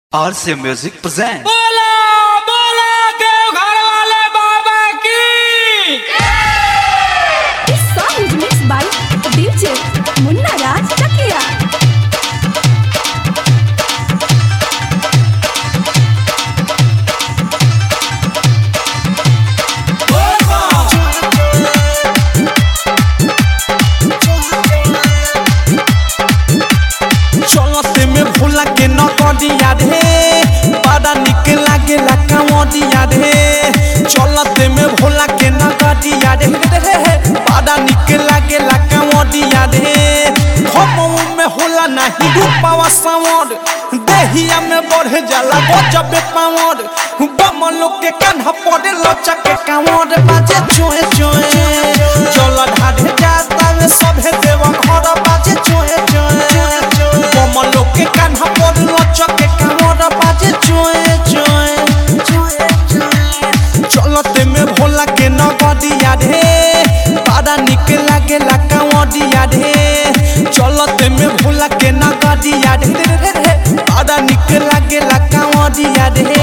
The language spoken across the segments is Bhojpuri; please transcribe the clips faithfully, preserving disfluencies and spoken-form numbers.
आर से म्यूजिक प्रेजेंट। बोला बोला देवघर वाले बाबा की। This song is mixed by D J Munna Raj Chakia. चलते में भोला के नकदिया रे बड़ा निक लागेला कांवरिया रे। चलते में भोला के नकदिया रे बड़ा निक लागेला कांवरिया रे। घमऊ में होला नहीं रूपावा सांवर देहिया में बढ़ जाला गजबे पावर। बमन लोग के कान्हा पड़े लचक के कांवर बाजे चोए चोए। चल ढाढे जाता में सभे देव घर बाजे चोए चोए। बमन लोग के कान्हा पड़े लचक के कांवर बाजे चोए चोए। चलते में भोला के नगदिया रे बड़ा निक लागेला कांवरिया रे। चलते में भोला के नगदिया रे बड़ा निक लागेला कांवरिया रे।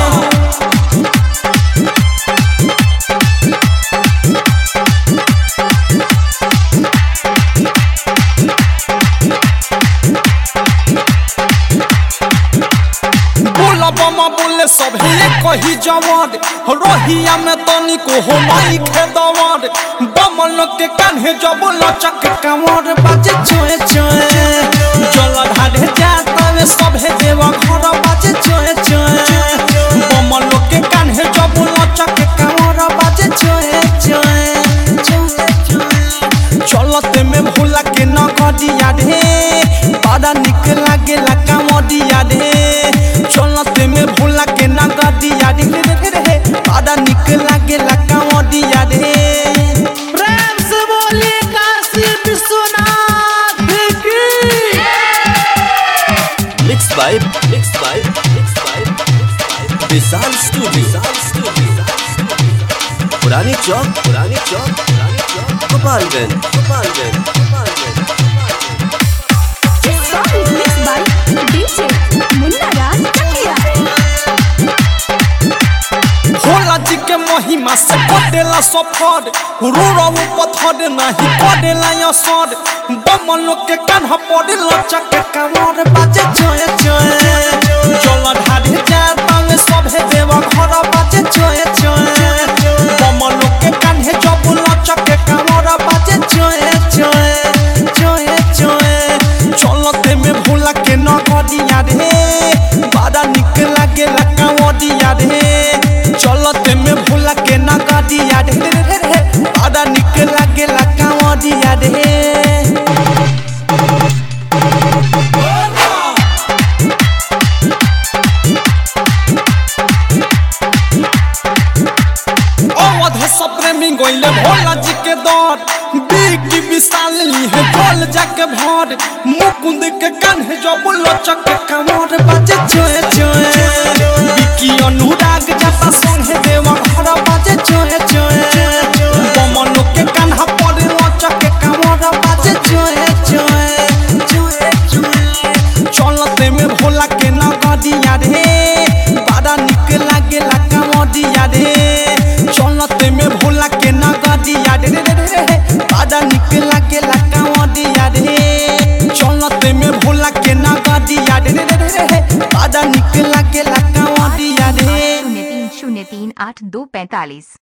बमा बोले सब है कही जवान रोहिया में तनी को हो माई खेदवान। बमन के कान्हे जब लचक कांवर बाजे चोए चोए। जल ढाढे जाता में सब है देव घर बाजे चोए चोए। बमन के कान्हे जब लचक कांवर बाजे चोए चोए। चलते में भोला के नगदिया रे बड़ा निक लागेला कांवरिया रे। चलते में भोला के नगदिया रे बड़ा निक लागेला कांवरिया रे। प्रेम से बोली काशी विश्वनाथ की। Mixed by Mixed by Mixed by Vishal studio पुरानी चौक पुरानी चौक पुरानी चौक Gopalganj Gopalganj Gopalganj. This song is mixed by D J Munna Raj Chakia. Bhola ji के महिमा से कटेला सफर रूरव पत्थर नहीं कटेला असर। बमन के कान्हा पड़े लचक के कांवर बाजे चोए चोए। जल ढाढे जाता में सभे देव घर बाजे चोए चोए। बमन के कान्हे जब लचक के कांवर बाजे चोए चोए चोए चोए। चलते में भोला के नगदिया रे बड़ा निक लागेला कांवरिया रे। चलते में भोला के नगदिया रे बड़ा निक लागेला कांवरिया रे। अवधे सब प्रेमी गइले भोला जी के दर बिकी विशाल है ढोल जाके भर। मुकुंद के कान्हे जब लचक के कांवर बाजे चोए चोए। बिकी अनुराग जाता संगे देव घर बाजे चोए चोए। बमन के कान्हा पड़े लचक के कांवर बाजे चोए चोए चोए चोए। चलते में भोला के नगदिया रे बड़ा निक लागेला कांवरिया रे। चलते में भोला के नगदिया रे बड़ा निक लागेला कांवरिया रे। चलते में भोला के नगदिया रे बड़ा निक लागेला कांवरिया रे। शून्य तीन शून्य तीन आठ दो पैंतालीस।